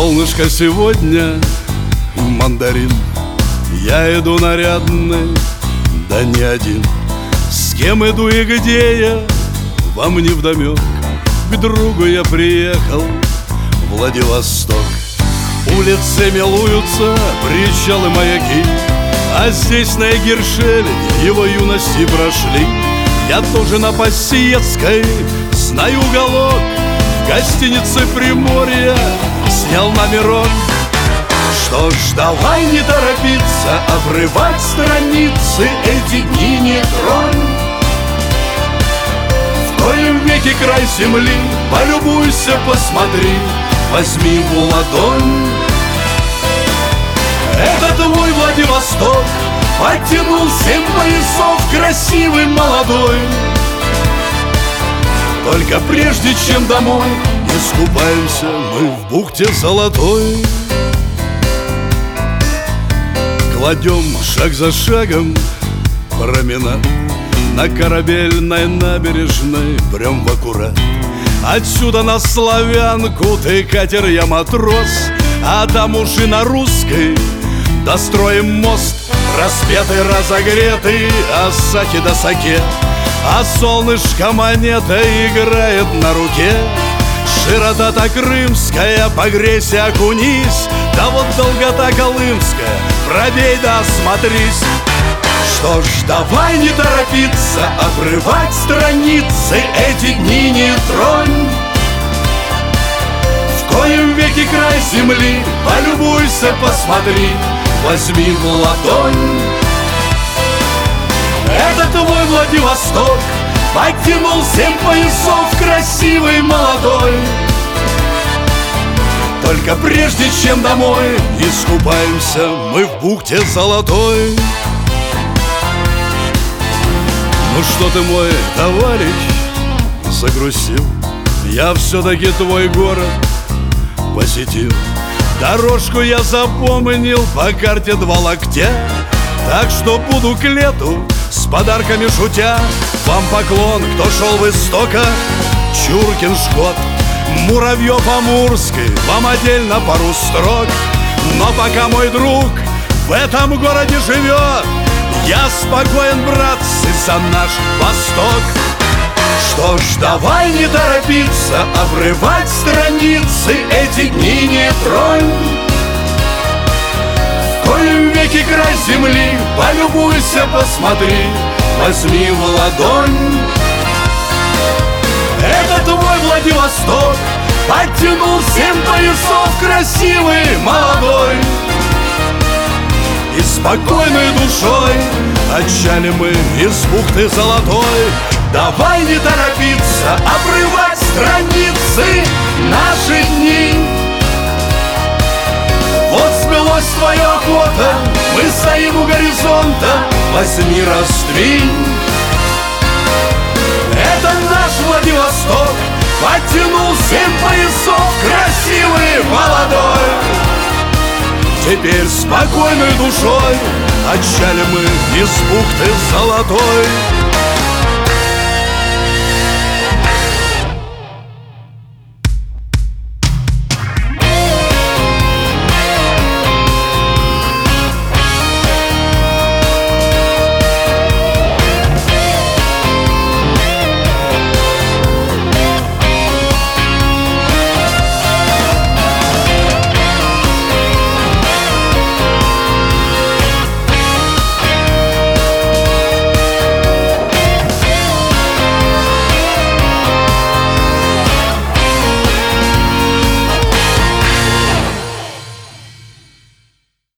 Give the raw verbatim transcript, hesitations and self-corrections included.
Солнышко сегодня мандарин. Я иду нарядный, да не один. С кем иду и где я, вам не вдомек. К другу я приехал, Владивосток. Улицы милуются, причалы, маяки, а здесь на Егершеле его юности прошли. Я тоже на Пассиетской знаю уголок, в гостинице Приморья снял номерок. Что ж, давай не торопиться, обрывать страницы, эти дни не тронь. В коем веке край земли, полюбуйся, посмотри, возьми в ладонь. Это твой Владивосток, подтянул семь поясов, красивый, молодой. Только прежде чем домой искупаемся мы в бухте Золотой. Кладем шаг за шагом променад, на корабельной набережной прям в аккурат. Отсюда на Славянку ты катер, я матрос, а там уже на Русской достроим мост. Распетый, разогретый, асаки да саке, а солнышко монета играет на руке. Широта-то крымская, погрейся, окунись, да вот долгота колымская, пробей да осмотрись. Что ж, давай не торопиться, обрывать страницы, эти дни не тронь. В коем веке край земли, полюбуйся, посмотри, возьми в ладонь. Это твой Владивосток, подтянул семь поясов, красивый, молодой. Только прежде чем домой искупаемся мы в бухте Золотой. Ну что ты, мой товарищ, загрустил? Я все-таки твой город посетил. Дорожку я запомнил по карте два локтя, так что буду к лету с подарками шутя. Вам поклон, кто шел в истоках, Чуркин, Шкот, Муравьев-Амурский, вам отдельно пару строк. Но пока мой друг в этом городе живет, я спокоен, братцы, за наш Восток. Что ж, давай не торопиться, обрывать страницы, эти дни не тронь. В коем веке край земли, полюбуйся, посмотри, возьми в ладонь. Это твой Владивосток, подтянул семь поясов, красивый, молодой. И спокойной душой отчали мы из бухты Золотой. Давай не торопиться, обрывать страницы, наши дни. Вот сбылось твое охота, мы стоим у горизонта, возьми, раздвинь. Это наш Владивосток, подтянул семь поясов, красивый, молодой. Теперь спокойной душой отчали мы из бухты Золотой.